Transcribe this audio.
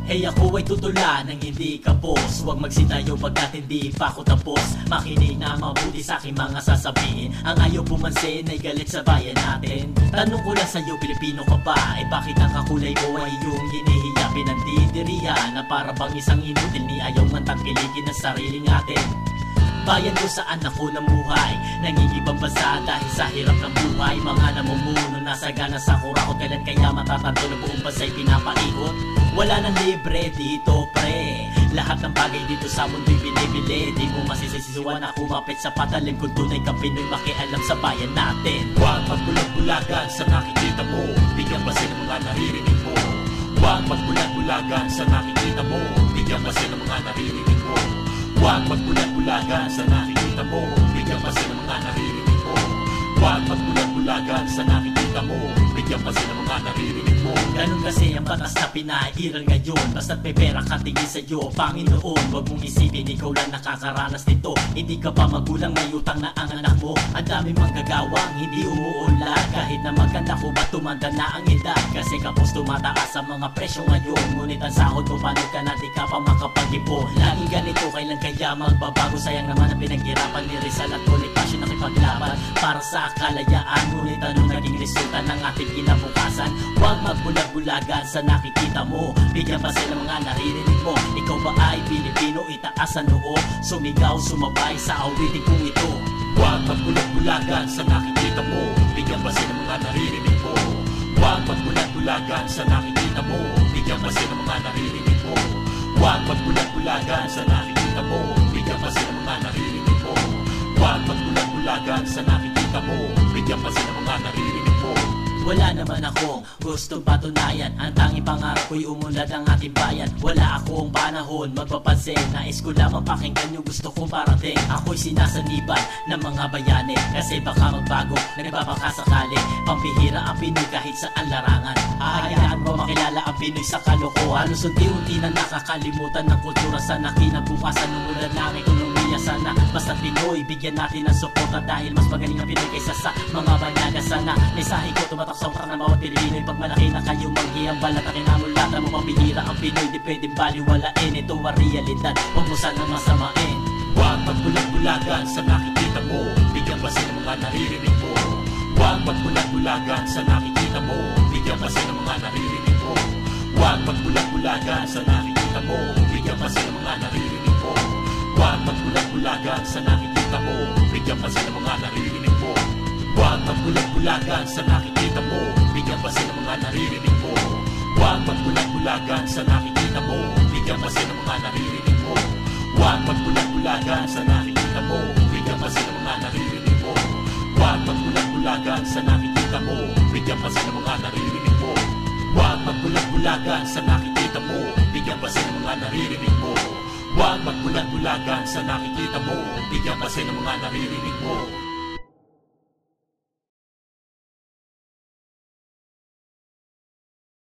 Hey, ako ay tutula ng hindi kapos. Huwag magsitayo pagkat hindi pa ako tapos. Makinig na mabuti sa aking mga sasabihin. Ang ayaw pumansin ay galit sa bayan natin. Tanong ko lang sa'yo, Pilipino ka ba? Eh bakit ang kakulay mo ay yung hinihiya? Pinandidiriya na para bang isang inutil ni ayaw man tangkilikin ng sariling atin. Bayan ko saan ako namuhay, nangingibang bansa dahil sa hirap ng buhay. Mga namumuno nasa gana sa kurakot, kailan kaya matatanto na buong bansa'y pinapaikot? Wala nang libre dito pre, lahat ng bagay dito sa mundo'y binibili. Di mo masisisiwan na kumapit sa patalim kung tunay ka Pinoy makialam sa bayan natin. Huwag magbulag-bulagan sa nakikita mo, bigyan kasi ng mga naririnig mo. Huwag magbulag-bulagan sa nakikita mo, bigyan kasi ng mga naririnig mo. Huwag magbulag-bulagan sa nakikita mo, bigyan kasi ng mga naririnig mo. Huwag magbulag-bulagan sa nakikita mo, bigyan kasi ng mga naririnig mo. Ganun kasi ang batas na pinairal ngayon. Basta't may pera ka tingin sa'yo, Panginoon. Huwag mong isipin, ikaw lang nakakaranas nito. Hindi ka pa magulang, may utang na ang anak mo. Ang dami manggagawang hindi umuunlad. Kahit na maganda ko ba tumanda na ang edad. Kasi kapos tumataas ang mga presyo ngayon. Ngunit ang sahod mo panog ka na di ka pa makapag-ipon. Laging ganito, kailan kaya magbabago? Sayang naman ang pinaghirapan ni Rizal at Bonifacio nakipaglaban para sa kalayaan. Ngunit ano naging resulta ng ating kinabukasan? Huwag magbulag-bulagan sa nakikita mo, bigyan pa sila mga naririnig mo. Ikaw ba ay Pilipino? Itaas ang noo, sumigaw, sumabay sa awitin kong ito. Huwag magbulag-bulagan sa nakikita mo, bigyan pa sila mga naririnig mo. Huwag magbulag-bulagan sa nakikita mo, bigyan pa sila mga naririnig mo. Huwag magbulag-bulagan sa nakikita mo, bigyan pa sila mga naririnig mo. Huwag magbulag-bulagan sa nakikita mo, bigyan pa sila mga naririnig mo. Wala naman akong gustong patunayan, ang tanging pangarap ko'y umunlad ang ating bayan. Wala akong panahon magpapansin, nais ko lamang pakinggan yung gusto kong parating. Ako'y sinasaniban ng mga bayani, kasi baka magbago, nagbabakasakali. Pambihira ang Pinoy kahit saan larangan. Ahayaan mo makilala ang Pinoy sa kalokohan. Halos unti-unti na nakakalimutan ng kultura sa nakinabukasan ng ulan ng ekonomiya. Sana basta Pinoy, bigyan natin ng suporta dahil mas magaling ang Pinoy kaysa sa mga banyaga. Sana mensahe ko tumatak sa utak ng bawat Pilipino'y pag malaki na kayo manghihambal at akinamulatan mo pambihira ang Pinoy. Di pwedeng baliwalain, ito ang realidad, huwag mo sana masamain. Huwag magbulag-bulagan sa nakikita mo, bigyan pa sila mga naririnig mo. Huwag magbulag-bulagan sa nakikita mo, bigyan pa sila mga naririnig mo. Huwag magbulag-bulagan sa nakikita mo, bigyan pa sila mga naririnig mo. Huwag magbulag-bulagan sa nakikita mo, bigyan pa sila mga naririnig mo. Huwag magbulag-bulagan sa nakikita mo, bigyan pa sila mga naririnig mo. Huwag magbulag-bulagan sa nakikita mo, bigyan pa sila mga naririnig mo. Huwag magbulag-bulagan sa nakikita mo, bigyan pa sila mga naririnig mo. Huwag magbulag-bulagan sa nakikita mo, bigyan pa sila mga naririnig mo. Huwag magbulag-bulagan sa nakikita mo, bigyan pa sila mga naririnig mo. Huwag magbulag-bulagan sa nakikita mo, bigyan pa sila mga naririnig mo.